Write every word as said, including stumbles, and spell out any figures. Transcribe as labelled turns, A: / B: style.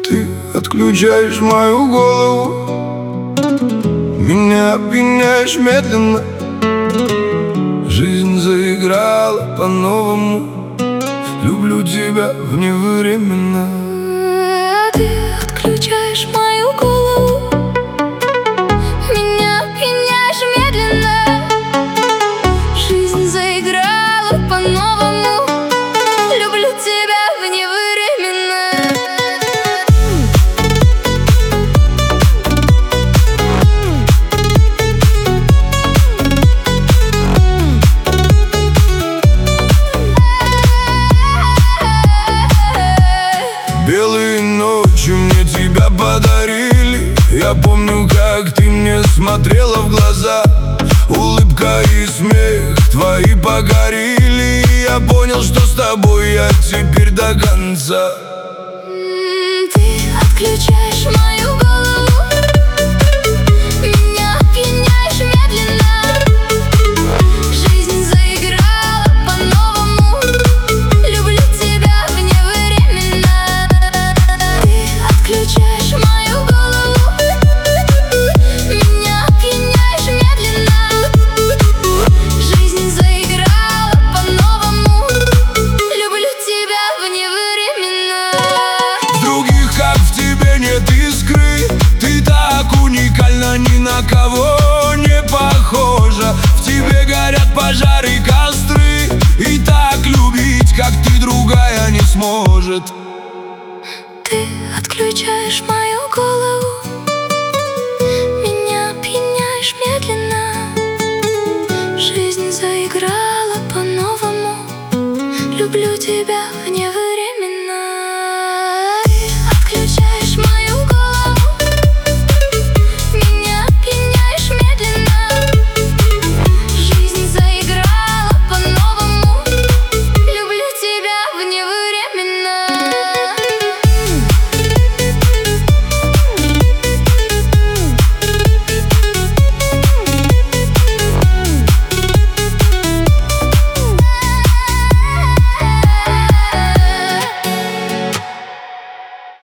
A: Ты отключаешь мою голову, меня опьяняешь медленно. Жизнь заиграла по-новому, люблю тебя вневременно.
B: Ты отключаешь мою голову, меня опьяняешь медленно. Жизнь заиграла по-новому, люблю тебя вневременно.
A: Белые ночи мне тебя подарили. Я помню, как ты мне смотрела в глаза. Улыбка и смех твои погорели. И я понял, что с тобой я теперь до конца.
B: Ты отключаешь мою голову, меня опьяняешь медленно. Жизнь заиграла по-новому, люблю тебя вневременно. Ты отключаешь мою голову, меня опьяняешь медленно. Жизнь заиграла по-новому, люблю тебя вневременно.
A: Других, как в тебе, нет искры. Ты так уникальна, ни на кого не похожа. В тебе горят пожары и костры. И так любить, как ты, другая не сможет.
B: Ты отключаешь мою голову,